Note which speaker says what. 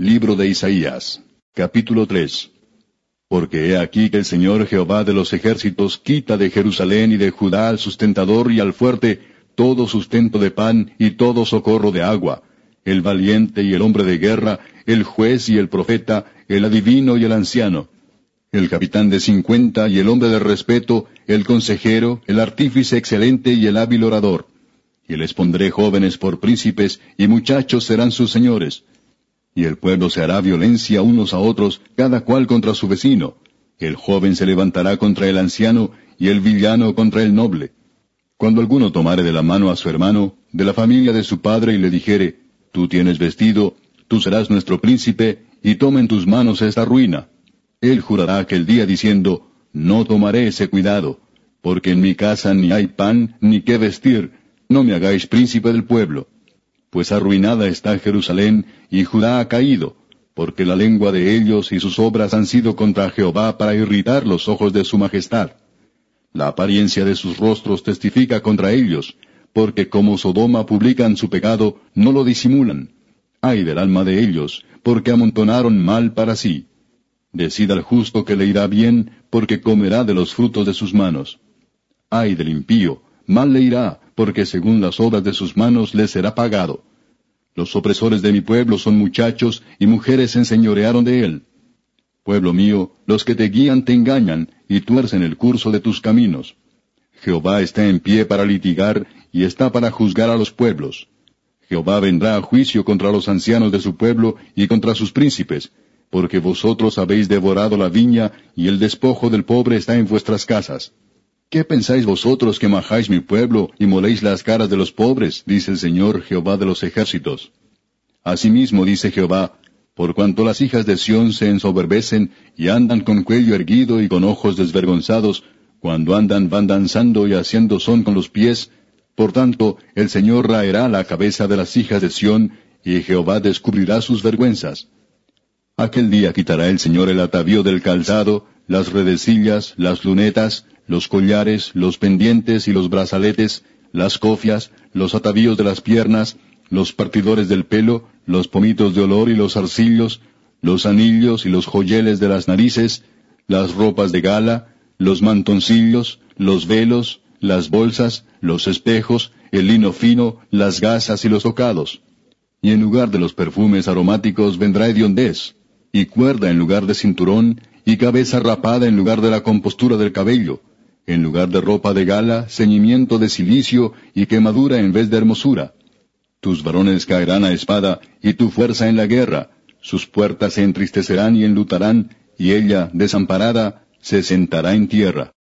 Speaker 1: Libro de Isaías, capítulo 3. Porque he aquí que el Señor Jehová de los ejércitos quita de Jerusalén y de Judá al sustentador y al fuerte todo sustento de pan y todo socorro de agua, el valiente y el hombre de guerra, el juez y el profeta, el adivino y el anciano, el capitán de 50 y el hombre de respeto, el consejero, el artífice excelente y el hábil orador. Y les pondré jóvenes por príncipes, y muchachos serán sus señores. Y el pueblo se hará violencia unos a otros, cada cual contra su vecino. El joven se levantará contra el anciano, y el villano contra el noble. Cuando alguno tomare de la mano a su hermano, de la familia de su padre, y le dijere, tú tienes vestido, tú serás nuestro príncipe, y toma en tus manos esta ruina. Él jurará aquel día diciendo, no tomaré ese cuidado, porque en mi casa ni hay pan, ni qué vestir, no me hagáis príncipe del pueblo. Pues arruinada está Jerusalén, y Judá ha caído, porque la lengua de ellos y sus obras han sido contra Jehová para irritar los ojos de su majestad. La apariencia de sus rostros testifica contra ellos, porque como Sodoma publican su pecado, no lo disimulan. Ay del alma de ellos, porque amontonaron mal para sí. Decid al justo que le irá bien, porque comerá de los frutos de sus manos. Ay del impío, mal le irá, porque según las obras de sus manos le será pagado. Los opresores de mi pueblo son muchachos, y mujeres se enseñorearon de él. Pueblo mío, los que te guían te engañan, y tuercen el curso de tus caminos. Jehová está en pie para litigar, y está para juzgar a los pueblos. Jehová vendrá a juicio contra los ancianos de su pueblo, y contra sus príncipes, porque vosotros habéis devorado la viña, y el despojo del pobre está en vuestras casas. ¿Qué pensáis vosotros que majáis mi pueblo y moléis las caras de los pobres? Dice el Señor Jehová de los ejércitos. Asimismo dice Jehová, por cuanto las hijas de Sión se ensoberbecen y andan con cuello erguido y con ojos desvergonzados, cuando andan van danzando y haciendo son con los pies, por tanto el Señor raerá la cabeza de las hijas de Sión, y Jehová descubrirá sus vergüenzas. Aquel día quitará el Señor el atavío del calzado, las redecillas, las lunetas, los collares, los pendientes y los brazaletes, las cofias, los atavíos de las piernas, los partidores del pelo, los pomitos de olor y los zarcillos, los anillos y los joyeles de las narices, las ropas de gala, los mantoncillos, los velos, las bolsas, los espejos, el lino fino, las gasas y los tocados. Y en lugar de los perfumes aromáticos vendrá hediondez, y cuerda en lugar de cinturón, y cabeza rapada en lugar de la compostura del cabello, en lugar de ropa de gala, ceñimiento de cilicio y quemadura en vez de hermosura. Tus varones caerán a espada, y tu fuerza en la guerra. Sus puertas se entristecerán y enlutarán, y ella, desamparada, se sentará en tierra.